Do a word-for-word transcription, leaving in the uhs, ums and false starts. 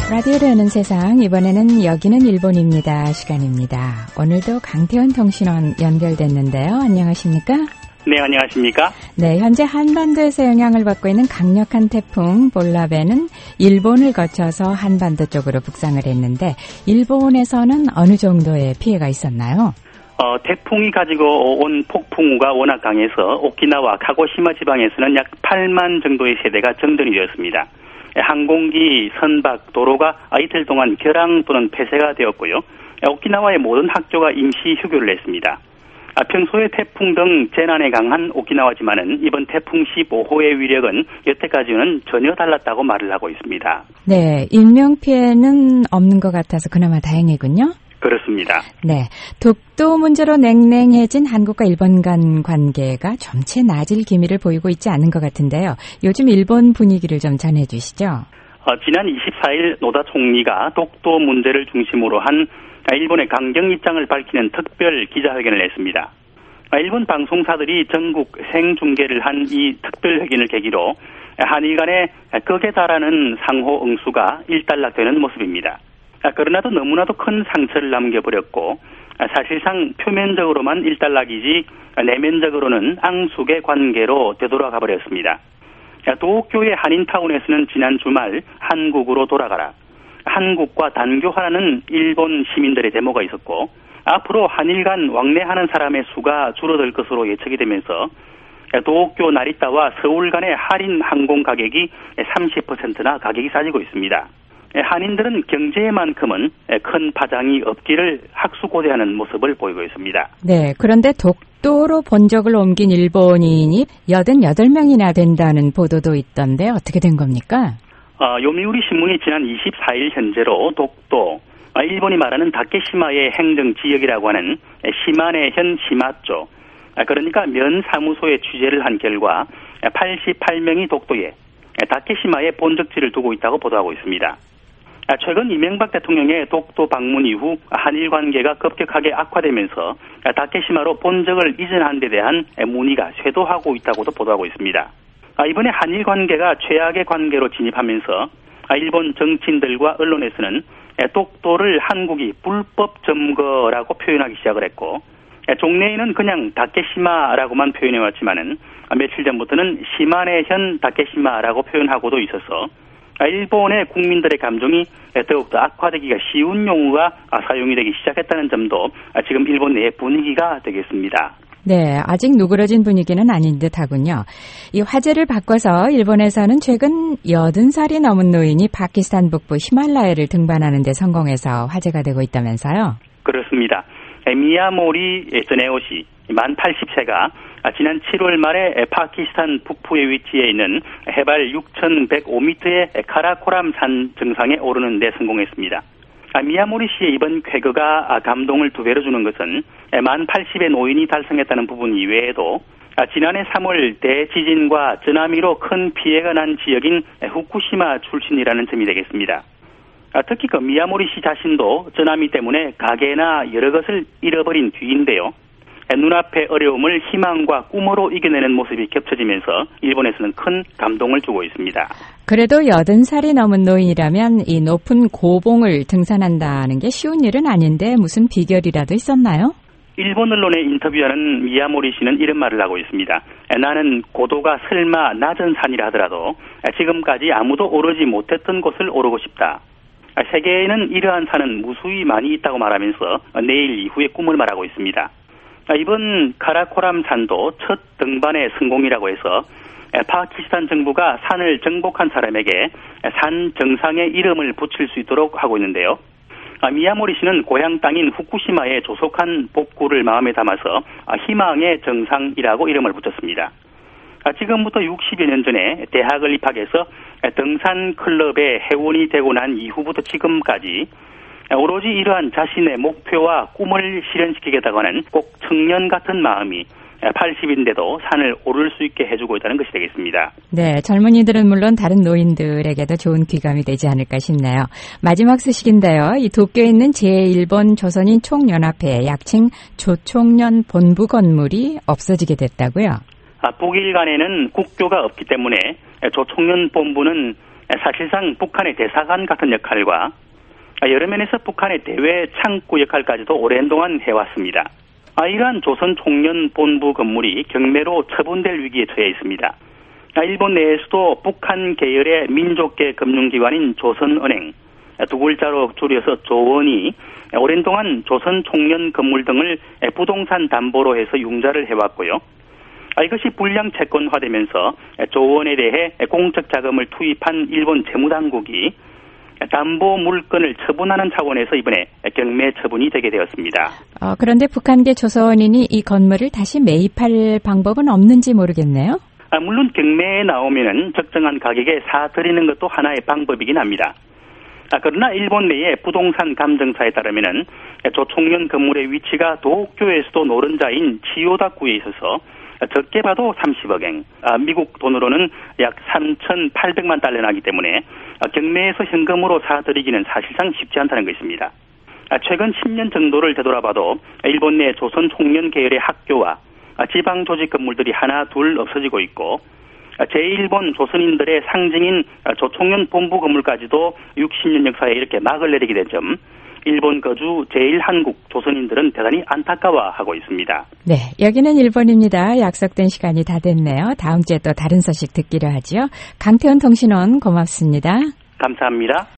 라디오를 여는 세상, 이번에는 여기는 일본입니다 시간입니다. 오늘도 강태원 통신원 연결됐는데요. 안녕하십니까? 네, 안녕하십니까? 네, 현재 한반도에서 영향을 받고 있는 강력한 태풍 볼라베는 일본을 거쳐서 한반도 쪽으로 북상을 했는데 일본에서는 어느 정도의 피해가 있었나요? 어, 태풍이 가지고 온 폭풍우가 워낙 강해서 오키나와 카고시마 지방에서는 약 팔만 정도의 세대가 정전이 되었습니다. 항공기, 선박, 도로가 이틀 동안 결항 또는 폐쇄가 되었고요. 오키나와의 모든 학교가 임시 휴교를 했습니다. 평소에 태풍 등 재난에 강한 오키나와지만은 이번 태풍 십오 호의 위력은 여태까지는 전혀 달랐다고 말을 하고 있습니다. 네, 인명피해는 없는 것 같아서 그나마 다행이군요. 그렇습니다. 네, 독도 문제로 냉랭해진 한국과 일본 간 관계가 점차 나아질 기미를 보이고 있지 않은 것 같은데요. 요즘 일본 분위기를 좀 전해주시죠. 어, 지난 이십사일 노다 총리가 독도 문제를 중심으로 한 일본의 강경 입장을 밝히는 특별 기자회견을 했습니다. 일본 방송사들이 전국 생중계를 한 이 특별회견을 계기로 한일 간의 극에 달하는 상호 응수가 일단락되는 모습입니다. 그러나도 너무나도 큰 상처를 남겨버렸고 사실상 표면적으로만 일단락이지 내면적으로는 앙숙의 관계로 되돌아가 버렸습니다. 도쿄의 한인타운에서는 지난 주말 한국으로 돌아가라, 한국과 단교하라는 일본 시민들의 데모가 있었고 앞으로 한일 간 왕래하는 사람의 수가 줄어들 것으로 예측이 되면서 도쿄 나리타와 서울 간의 할인 항공 가격이 삼십 퍼센트나 가격이 싸지고 있습니다. 한인들은 경제만큼은 큰 파장이 없기를 학수고대하는 모습을 보이고 있습니다. 네, 그런데 독도로 본적을 옮긴 일본인이 팔십팔 명이나 된다는 보도도 있던데 어떻게 된 겁니까? 어, 요미우리 신문이 지난 이십사일 현재로 독도, 일본이 말하는 다케시마의 행정지역이라고 하는 시마네현 시마조, 그러니까 면사무소에 취재를 한 결과 팔십팔 명이 독도에, 다케시마에 본적지를 두고 있다고 보도하고 있습니다. 최근 이명박 대통령의 독도 방문 이후 한일 관계가 급격하게 악화되면서 다케시마로 본적을 이전한 데 대한 문의가 쇄도하고 있다고도 보도하고 있습니다. 이번에 한일 관계가 최악의 관계로 진입하면서 일본 정치인들과 언론에서는 독도를 한국이 불법 점거라고 표현하기 시작을 했고 종래에는 그냥 다케시마라고만 표현해왔지만은 며칠 전부터는 시마네현 다케시마라고 표현하고도 있어서 일본의 국민들의 감정이 더욱더 악화되기가 쉬운 용어가 사용이 되기 시작했다는 점도 지금 일본 내의 분위기가 되겠습니다. 네, 아직 누그러진 분위기는 아닌 듯하군요. 이 화제를 바꿔서 일본에서는 최근 여든 살이 넘은 노인이 파키스탄 북부 히말라야를 등반하는 데 성공해서 화제가 되고 있다면서요? 그렇습니다. 미야모리 스네오시 만 팔십 세가 지난 칠월 말에 파키스탄 북부에 위치해 있는 해발 육천백오 미터의 카라코람 산 정상에 오르는 데 성공했습니다. 미야모리 씨의 이번 쾌거가 감동을 두 배로 주는 것은 만 팔십의 노인이 달성했다는 부분 이외에도 지난해 삼월 대지진과 쓰나미로 큰 피해가 난 지역인 후쿠시마 출신이라는 점이 되겠습니다. 특히 그 미야모리 씨 자신도 쓰나미 때문에 가게나 여러 것을 잃어버린 뒤인데요. 눈앞의 어려움을 희망과 꿈으로 이겨내는 모습이 겹쳐지면서 일본에서는 큰 감동을 주고 있습니다. 그래도 여든 살이 넘은 노인이라면 이 높은 고봉을 등산한다는 게 쉬운 일은 아닌데 무슨 비결이라도 있었나요? 일본 언론에 인터뷰하는 미야모리 씨는 이런 말을 하고 있습니다. 나는 고도가 설마 낮은 산이라 하더라도 지금까지 아무도 오르지 못했던 곳을 오르고 싶다. 세계에는 이러한 산은 무수히 많이 있다고 말하면서 내일 이후의 꿈을 말하고 있습니다. 이번 카라코람 산도 첫 등반의 성공이라고 해서 파키스탄 정부가 산을 정복한 사람에게 산 정상의 이름을 붙일 수 있도록 하고 있는데요. 미야모리 씨는 고향 땅인 후쿠시마의 조속한 복구를 마음에 담아서 희망의 정상이라고 이름을 붙였습니다. 지금부터 육십여 년 전에 대학을 입학해서 등산 클럽의 회원이 되고 난 이후부터 지금까지 오로지 이러한 자신의 목표와 꿈을 실현시키겠다고 하는 꼭 청년 같은 마음이 팔십인데도 산을 오를 수 있게 해주고 있다는 것이 되겠습니다. 네, 젊은이들은 물론 다른 노인들에게도 좋은 귀감이 되지 않을까 싶네요. 마지막 소식인데요. 이 도쿄에 있는 제일 번 조선인 총연합회 약칭 조총련 본부 건물이 없어지게 됐다고요? 아, 북일 간에는 국교가 없기 때문에 조총련 본부는 사실상 북한의 대사관 같은 역할과 여러 면에서 북한의 대외 창구 역할까지도 오랜 동안 해왔습니다. 이러한 조선 총련 본부 건물이 경매로 처분될 위기에 처해 있습니다. 일본 내에서도 북한 계열의 민족계 금융기관인 조선은행, 두 글자로 줄여서 조원이 오랜 동안 조선 총련 건물 등을 부동산 담보로 해서 융자를 해왔고요. 이것이 불량 채권화되면서 조원에 대해 공적 자금을 투입한 일본 재무당국이 담보 물건을 처분하는 차원에서 이번에 경매 처분이 되게 되었습니다. 어, 그런데 북한계 조선인이 이 건물을 다시 매입할 방법은 없는지 모르겠네요. 아, 물론 경매에 나오면은 적정한 가격에 사들이는 것도 하나의 방법이긴 합니다. 아, 그러나 일본 내의 부동산 감정사에 따르면은 조총련 건물의 위치가 도쿄에서도 노른자인 치요다구에 있어서 적게 봐도 삼십억 엔, 아, 미국 돈으로는 약 삼천팔백만 달러 나기 때문에 경매에서 현금으로 사들이기는 사실상 쉽지 않다는 것입니다. 아, 최근 십 년 정도를 되돌아봐도 일본 내 조선 총련 계열의 학교와 지방 조직 건물들이 하나 둘 없어지고 있고 제일본 조선인들의 상징인 조총련 본부 건물까지도 육십 년 역사에 이렇게 막을 내리게 된 점, 일본 거주 제일한국 조선인들은 대단히 안타까워하고 있습니다. 네, 여기는 일본입니다. 약속된 시간이 다 됐네요. 다음 주에 또 다른 소식 듣기로 하죠. 강태훈 통신원 고맙습니다. 감사합니다.